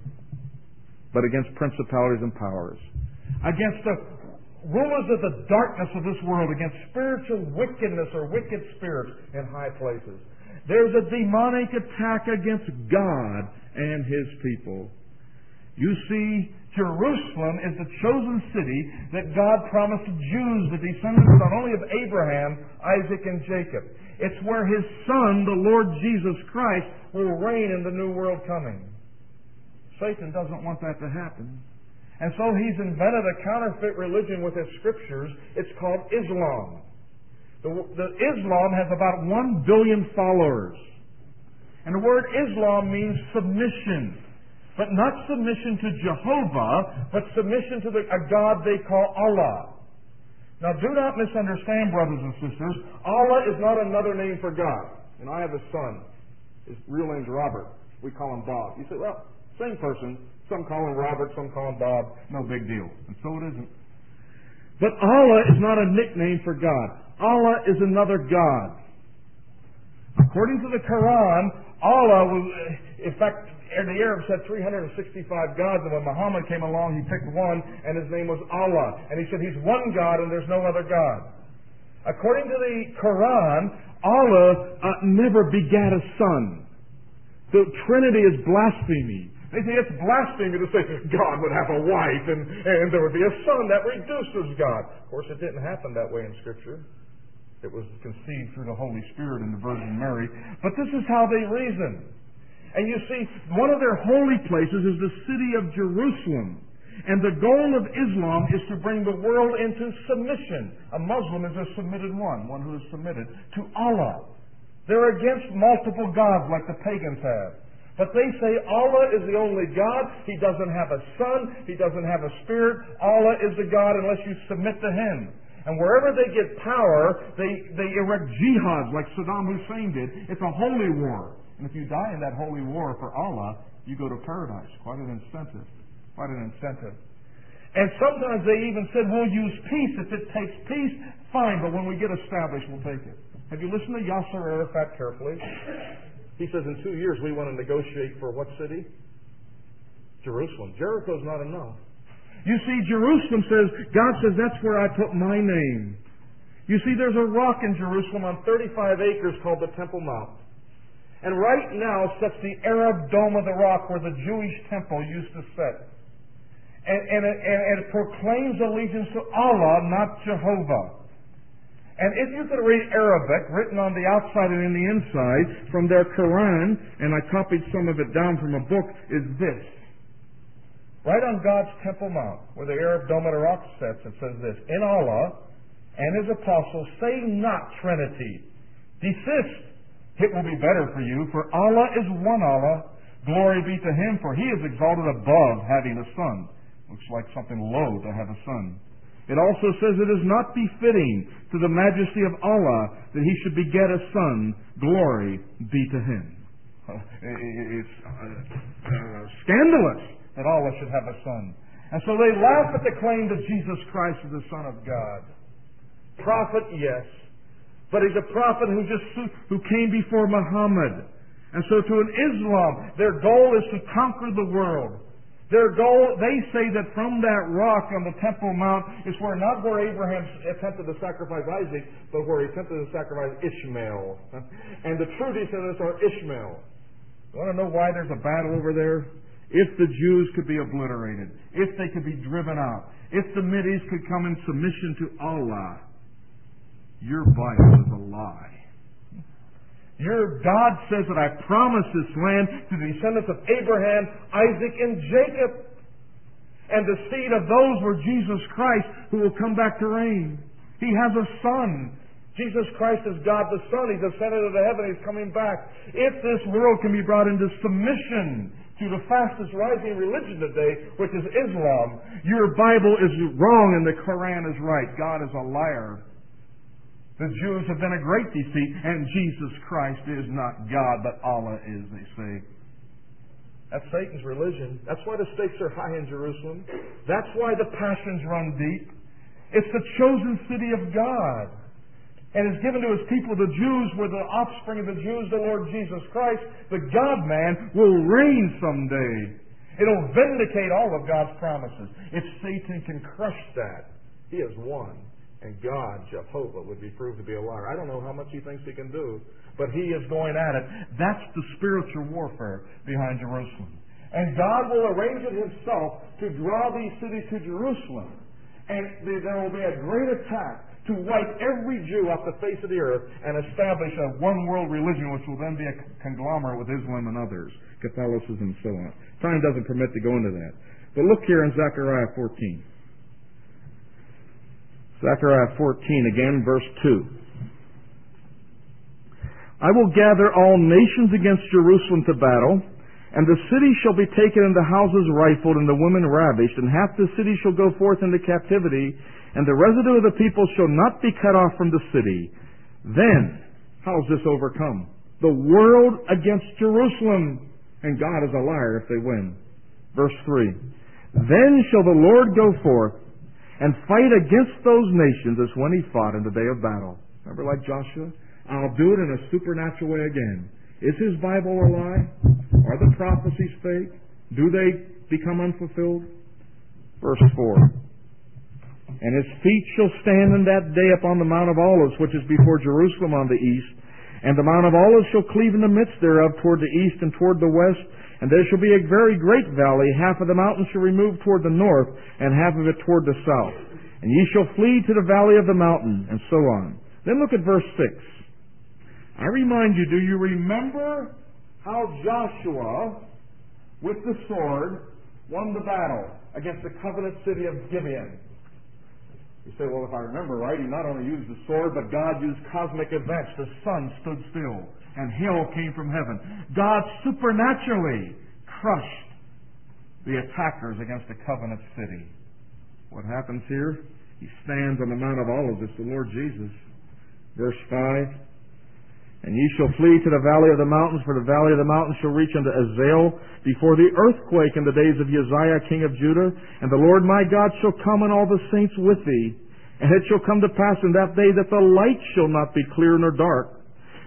but against principalities and powers, against the rulers of the darkness of this world, against spiritual wickedness or wicked spirits in high places. There's a demonic attack against God and His people. You see, Jerusalem is the chosen city that God promised the Jews, the descendants not only of Abraham, Isaac, and Jacob. It's where His Son, the Lord Jesus Christ, will reign in the new world coming. Satan doesn't want that to happen. And so he's invented a counterfeit religion with his scriptures. It's called Islam. The, the Islam has about one billion followers. And the word Islam means submission. But not submission to Jehovah, but submission to the, a God they call Allah. Now do not misunderstand, brothers and sisters. Allah is not another name for God. And I have a son. His real name's Robert. We call him Bob. You say, well, same person. Some call him Robert, some call him Bob. No big deal. And so it isn't. But Allah is not a nickname for God. Allah is another God. According to the Quran, Allah was, in fact, the Arabs had three hundred sixty-five gods, and when Muhammad came along, he picked one, and his name was Allah. And he said, He's one God, and there's no other God. According to the Quran, Allah uh, never begat a son. The Trinity is blasphemy. They say it's blasphemy to say God would have a wife and, and there would be a son. That reduces God. Of course, it didn't happen that way in Scripture. It was conceived through the Holy Spirit and the Virgin Mary. But this is how they reason. And you see, one of their holy places is the city of Jerusalem. And the goal of Islam is to bring the world into submission. A Muslim is a submitted one, one who is submitted to Allah. They're against multiple gods like the pagans have. But they say Allah is the only God. He doesn't have a son. He doesn't have a spirit. Allah is the God unless you submit to Him. And wherever they get power, they, they erect jihads like Saddam Hussein did. It's a holy war. And if you die in that holy war for Allah, you go to paradise. Quite an incentive. Quite an incentive. And sometimes they even said, we'll use peace. If it takes peace, fine. But when we get established, we'll take it. Have you listened to Yasser Arafat carefully? He says, in two years we want to negotiate for what city? Jerusalem. Jericho's not enough. You see, Jerusalem says, God says, that's where I put my name. You see, there's a rock in Jerusalem on thirty-five acres called the Temple Mount. And right now sits the Arab Dome of the Rock where the Jewish temple used to sit. And, and, it, and it proclaims allegiance to Allah, not Jehovah. And if you could read Arabic, written on the outside and in the inside, from their Quran, and I copied some of it down from a book, is this. Right on God's Temple Mount, where the Arab Dome of the Rock sits, it says this, in Allah and His apostles, say not Trinity. Desist. It will be better for you, for Allah is one Allah. Glory be to Him, for He is exalted above having a son. Looks like something low to have a son. It also says it is not befitting to the majesty of Allah that He should beget a son. Glory be to Him. It's uh, uh, scandalous that Allah should have a son. And so they laugh at the claim that Jesus Christ is the Son of God. Prophet, yes. But He's a prophet who just who came before Muhammad. And so to an Islam, their goal is to conquer the world. Their goal, they say that from that rock on the Temple Mount is where not where Abraham attempted to sacrifice Isaac, but where he attempted to sacrifice Ishmael. And the true descendants are Ishmael. You want to know why there's a battle over there? If the Jews could be obliterated, if they could be driven out, if the Mideast could come in submission to Allah, your Bible is a lie. Your God says that I promised this land to the descendants of Abraham, Isaac, and Jacob. And the seed of those were Jesus Christ, who will come back to reign. He has a son. Jesus Christ is God the Son. He's ascended into heaven. He's coming back. If this world can be brought into submission to the fastest rising religion today, which is Islam, your Bible is wrong and the Quran is right. God is a liar. The Jews have been a great deceit, and Jesus Christ is not God, but Allah is, they say. That's Satan's religion. That's why the stakes are high in Jerusalem. That's why the passions run deep. It's the chosen city of God. And is given to His people, the Jews, were the offspring of the Jews, the Lord Jesus Christ. The God-man will reign someday. It'll vindicate all of God's promises. If Satan can crush that, he has won. And God, Jehovah, would be proved to be a liar. I don't know how much he thinks he can do, but he is going at it. That's the spiritual warfare behind Jerusalem. And God will arrange it Himself to draw these cities to Jerusalem. And there will be a great attack to wipe every Jew off the face of the earth and establish a one-world religion, which will then be a conglomerate with Islam and others, Catholicism and so on. Time doesn't permit to go into that. But look here in Zechariah fourteen. Zechariah fourteen, again, verse two. I will gather all nations against Jerusalem to battle, and the city shall be taken and the houses rifled and the women ravished, and half the city shall go forth into captivity, and the residue of the people shall not be cut off from the city. Then, how is this overcome? The world against Jerusalem, and God is a liar if they win. Verse three. Then shall the Lord go forth and fight against those nations as when He fought in the day of battle. Remember, like Joshua? I'll do it in a supernatural way again. Is His Bible a lie? Are the prophecies fake? Do they become unfulfilled? Verse four. And His feet shall stand in that day upon the Mount of Olives, which is before Jerusalem on the east. And the Mount of Olives shall cleave in the midst thereof toward the east and toward the west. And there shall be a very great valley. Half of the mountain shall remove toward the north, and half of it toward the south. And ye shall flee to the valley of the mountain, and so on. Then look at verse six. I remind you, do you remember how Joshua, with the sword, won the battle against the covenant city of Gibeon? You say, well, if I remember right, he not only used the sword, but God used cosmic events. The sun stood still, and hail came from heaven. God supernaturally crushed the attackers against the covenant city. What happens here? He stands on the Mount of Olives. It's the Lord Jesus. Verse five. And ye shall flee to the valley of the mountains, for the valley of the mountains shall reach unto Azael before the earthquake in the days of Uzziah king of Judah. And the Lord my God shall come and all the saints with thee. And it shall come to pass in that day that the light shall not be clear nor dark,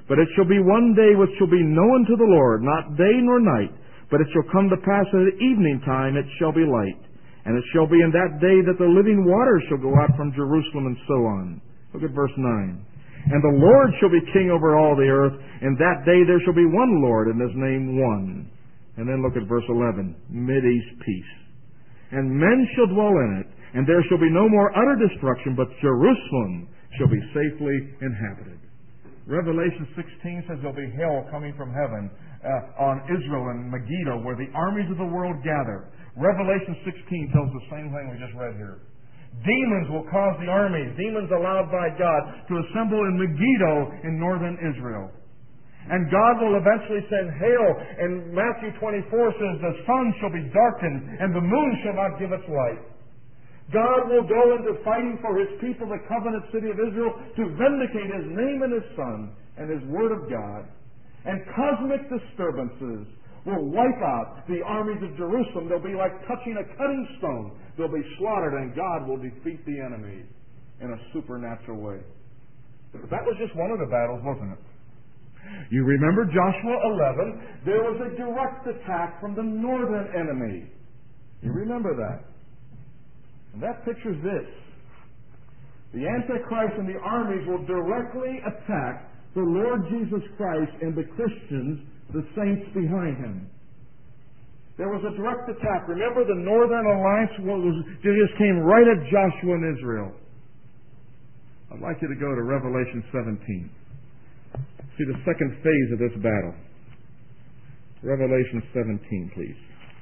But it shall be one day which shall be known to the Lord, not day nor night, but it shall come to pass at the evening time it shall be light. And it shall be in that day that the living waters shall go out from Jerusalem, and so on. Look at verse nine. And the Lord shall be king over all the earth. In that day there shall be one Lord, and his name one. And then look at verse eleven. Mideast peace. And men shall dwell in it, and there shall be no more utter destruction, but Jerusalem shall be safely inhabited. Revelation sixteen says there'll be hell coming from heaven uh, on Israel and Megiddo, where the armies of the world gather. Revelation sixteen tells the same thing we just read here. Demons will cause the armies, demons allowed by God, to assemble in Megiddo in northern Israel. And God will eventually send hail. And Matthew twenty-four says the sun shall be darkened and the moon shall not give its light. God will go into fighting for His people, the covenant city of Israel, to vindicate His name and His Son and His Word of God. And cosmic disturbances will wipe out the armies of Jerusalem. They'll be like touching a cutting stone. They'll be slaughtered, and God will defeat the enemy in a supernatural way. But that was just one of the battles, wasn't it? You remember Joshua eleven, there was a direct attack from the northern enemy. You remember that. And that pictures this. The Antichrist and the armies will directly attack the Lord Jesus Christ and the Christians, the saints behind Him. There was a direct attack. Remember, the Northern Alliance was, just came right at Joshua and Israel. I'd like you to go to Revelation seventeen. See the second phase of this battle. Revelation seventeen, please.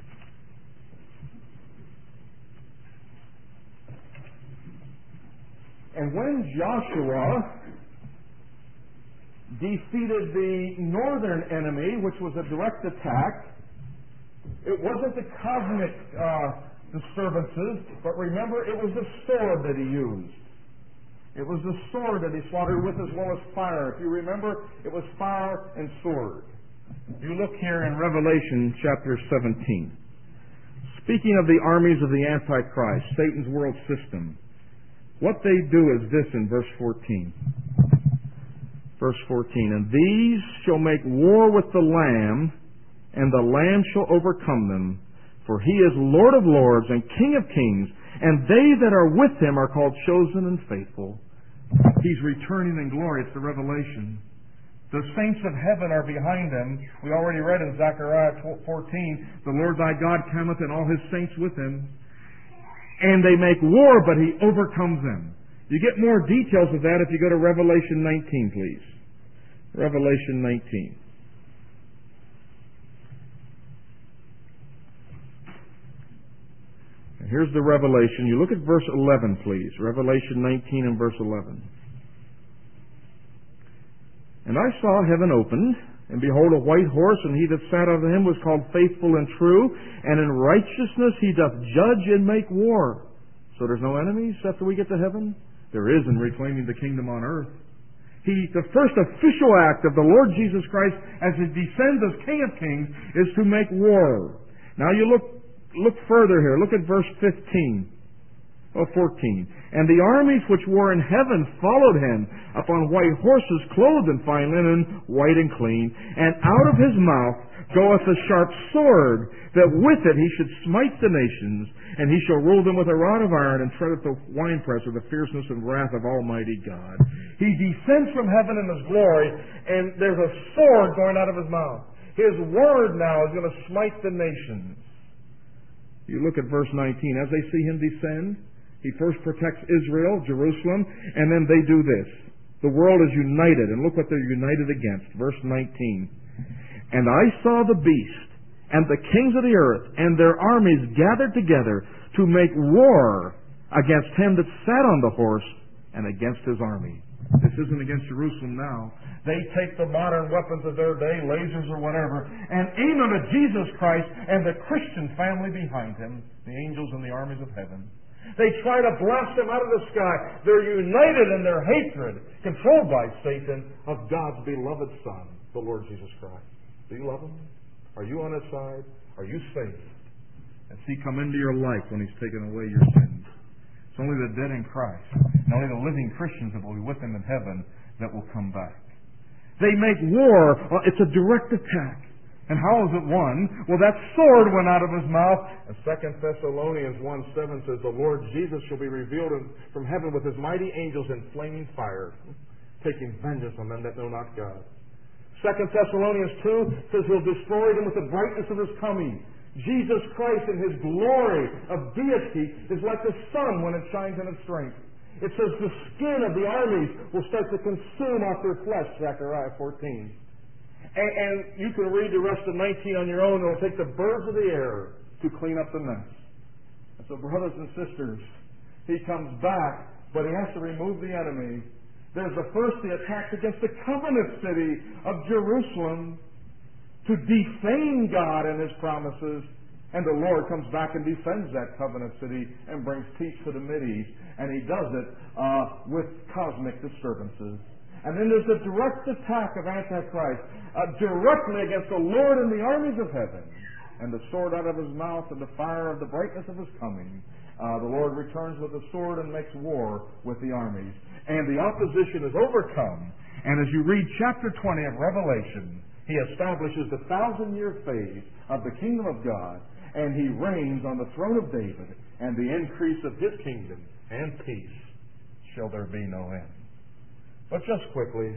And when Joshua defeated the northern enemy, which was a direct attack, it wasn't the cosmic uh, disturbances, but remember, it was the sword that he used. It was the sword that he slaughtered with, as well as fire. If you remember, it was fire and sword. You look here in Revelation chapter seventeen. Speaking of the armies of the Antichrist, Satan's world system, what they do is this in verse fourteen. Verse fourteen, and these shall make war with the Lamb, and the Lamb shall overcome them, for He is Lord of lords and King of kings, and they that are with Him are called chosen and faithful. He's returning in glory. It's the Revelation. The saints of heaven are behind Him. We already read in Zechariah fourteen, the Lord thy God cometh and all His saints with Him. And they make war, but He overcomes them. You get more details of that if you go to Revelation nineteen, please. Revelation nineteen. And here's the Revelation. You look at verse eleven, please. Revelation nineteen and verse eleven. And I saw heaven opened, and behold, a white horse, and he that sat on him was called Faithful and True, and in righteousness he doth judge and make war. So there's no enemies after we get to heaven? There is in reclaiming the kingdom on earth. He, the first official act of the Lord Jesus Christ as He descends as King of Kings is to make war. Now you look look further here. Look at verse fifteen. Oh, fourteen. And the armies which were in heaven followed Him upon white horses, clothed in fine linen, white and clean. And out of His mouth goeth a sharp sword, that with it He should smite the nations, and He shall rule them with a rod of iron, and tread at the winepress of the fierceness and wrath of Almighty God. He descends from heaven in His glory, and there's a sword going out of His mouth. His word now is going to smite the nations. You look at verse nineteen. As they see Him descend, He first protects Israel, Jerusalem, and then they do this. The world is united, and look what they're united against. Verse nineteen. And I saw the beast, and the kings of the earth, and their armies gathered together to make war against Him that sat on the horse, and against His army. This isn't against Jerusalem now. They take the modern weapons of their day, lasers or whatever, and aim them at Jesus Christ and the Christian family behind Him, the angels and the armies of heaven. They try to blast Him out of the sky. They're united in their hatred, controlled by Satan, of God's beloved Son, the Lord Jesus Christ. Do you love Him? Are you on His side? Are you saved? Has He come into your life when He's taken away your sins? It's only the dead in Christ, and only the living Christians that will be with Him in heaven that will come back. They make war. It's a direct attack. And how is it won? Well, that sword went out of his mouth. And Second Thessalonians one seven says, the Lord Jesus shall be revealed from heaven with his mighty angels in flaming fire, taking vengeance on them that know not God. Second Thessalonians two says he'll destroy them with the brightness of his coming. Jesus Christ in his glory of deity is like the sun when it shines in its strength. It says the skin of the armies will start to consume off their flesh, Zechariah fourteen. And, and you can read the rest of nineteen on your own. It'll take the birds of the air to clean up the mess. And so, brothers and sisters, he comes back, but he has to remove the enemy. There's the first, the attack against the covenant city of Jerusalem to defame God and his promises. And the Lord comes back and defends that covenant city and brings peace to the Mideast. And he does it uh, with cosmic disturbances. And then there's the direct attack of Antichrist uh, directly against the Lord and the armies of heaven. And the sword out of his mouth and the fire of the brightness of his coming. Uh, the Lord returns with the sword and makes war with the armies. And the opposition is overcome. And as you read chapter twenty of Revelation, he establishes the thousand-year phase of the kingdom of God. And he reigns on the throne of David. And the increase of his kingdom and peace shall there be no end. But just quickly,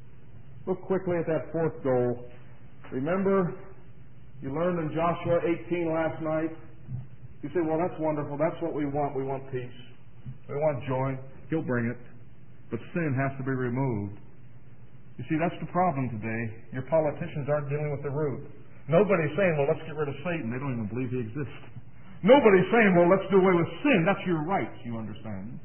look quickly at that fourth goal. Remember, you learned in Joshua eighteen last night. You say, well, that's wonderful. That's what we want. We want peace. We want joy. He'll bring it. But sin has to be removed. You see, that's the problem today. Your politicians aren't dealing with the root. Nobody's saying, well, let's get rid of Satan. They don't even believe he exists. Nobody's saying, well, let's do away with sin. That's your rights, you understand.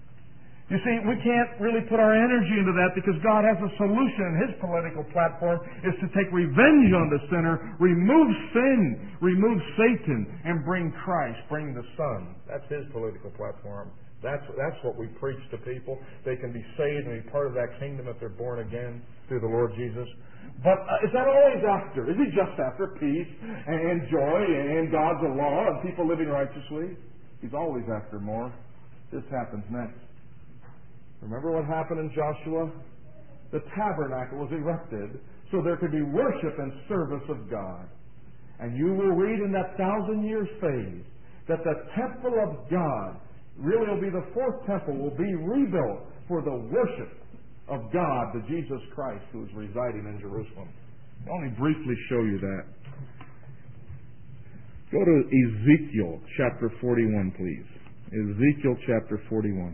You see, we can't really put our energy into that because God has a solution, and his political platform is to take revenge on the sinner, remove sin, remove Satan, and bring Christ, bring the Son. That's his political platform. That's, that's what we preach to people. They can be saved and be part of that kingdom if they're born again through the Lord Jesus. But uh, is that always after? Is he just after peace and joy and God's law and people living righteously? He's always after more. This happens next. Remember what happened in Joshua? The tabernacle was erected so there could be worship and service of God. And you will read in that thousand years phase that the temple of God, really will be the fourth temple, will be rebuilt for the worship of God, the Jesus Christ who is residing in Jerusalem. I'll only briefly show you that. Go to Ezekiel chapter forty-one, please. Ezekiel chapter forty-one.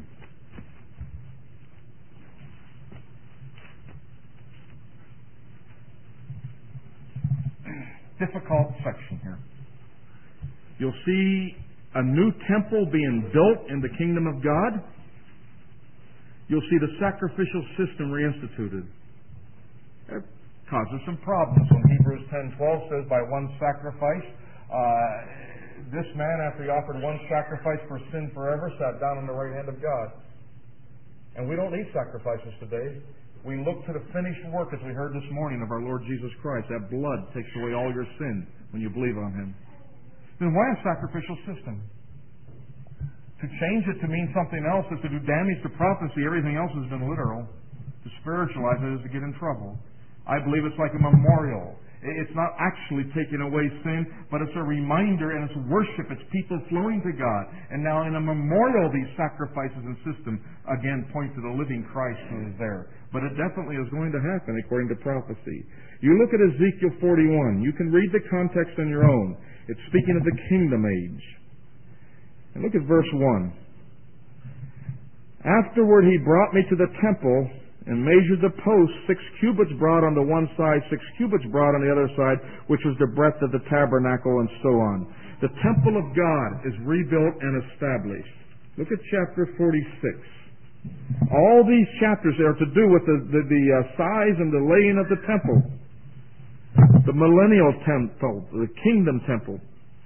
Difficult section here. You'll see a new temple being built in the kingdom of God. You'll see the sacrificial system reinstituted. It causes some problems when Hebrews ten twelve says, by one sacrifice, uh, this man, after he offered one sacrifice for sin forever, sat down on the right hand of God. And we don't need sacrifices today. We look to the finished work, as we heard this morning, of our Lord Jesus Christ. That blood takes away all your sin when you believe on him. Then why a sacrificial system? To change it to mean something else is to do damage to prophecy. Everything else has been literal. To spiritualize it is to get in trouble. I believe it's like a memorial. It's not actually taking away sin, but it's a reminder and it's worship. It's people flowing to God. And now in a memorial, these sacrifices and system again point to the living Christ who is there. But it definitely is going to happen according to prophecy. You look at Ezekiel forty-one. You can read the context on your own. It's speaking of the kingdom age. And look at verse one. Afterward he brought me to the temple and measured the posts, six cubits broad on the one side, six cubits broad on the other side, which was the breadth of the tabernacle, and so on. The temple of God is rebuilt and established. Look at chapter forty-six. All these chapters are to do with the, the, the uh, size and the laying of the temple. The millennial temple, the kingdom temple.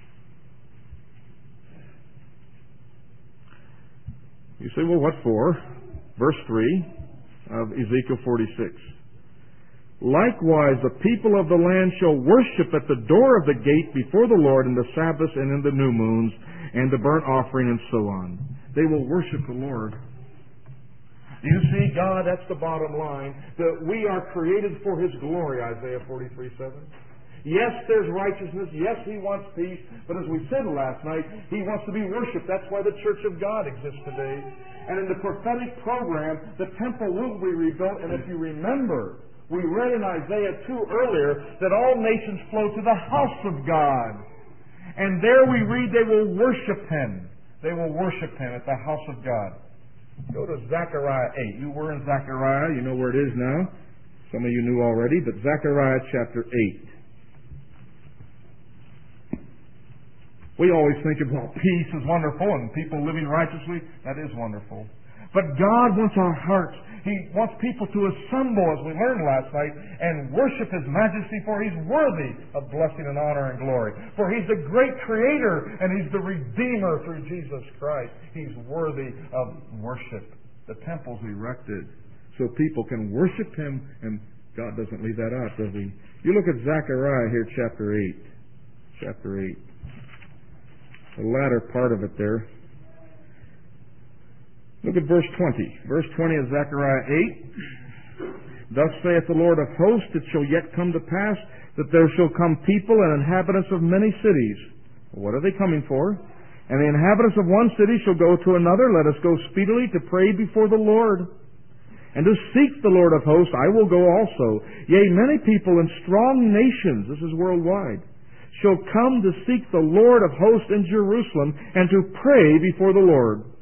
You say, well, what for? Verse three of Ezekiel forty-six. Likewise, the people of the land shall worship at the door of the gate before the Lord in the Sabbaths and in the new moons and the burnt offering and so on. They will worship the Lord. You see, God, that's the bottom line, that we are created for His glory, Isaiah forty-three seven. Yes, there's righteousness. Yes, He wants peace. But as we said last night, He wants to be worshipped. That's why the Church of God exists today. And in the prophetic program, the temple will be rebuilt. And if you remember, we read in Isaiah two earlier that all nations flow to the house of God. And there we read they will worship Him. They will worship Him at the house of God. Go to Zechariah eight. You were in Zechariah. You know where it is now. Some of you knew already. But Zechariah chapter eight. We always think of, well, peace is wonderful and people living righteously. That is wonderful. But God wants our hearts. He wants people to assemble, as we learned last night, and worship His majesty, for He's worthy of blessing and honor and glory. For He's the great Creator, and He's the Redeemer through Jesus Christ. He's worthy of worship. The temple's erected so people can worship Him, and God doesn't leave that out, does He? You look at Zechariah here, chapter eight. Chapter eight. The latter part of it there. Look at verse twenty. Verse twenty of Zechariah eight. Thus saith the Lord of hosts, it shall yet come to pass that there shall come people and inhabitants of many cities. What are they coming for? And the inhabitants of one city shall go to another. Let us go speedily to pray before the Lord. And to seek the Lord of hosts, I will go also. Yea, many people and strong nations, this is worldwide, shall come to seek the Lord of hosts in Jerusalem and to pray before the Lord.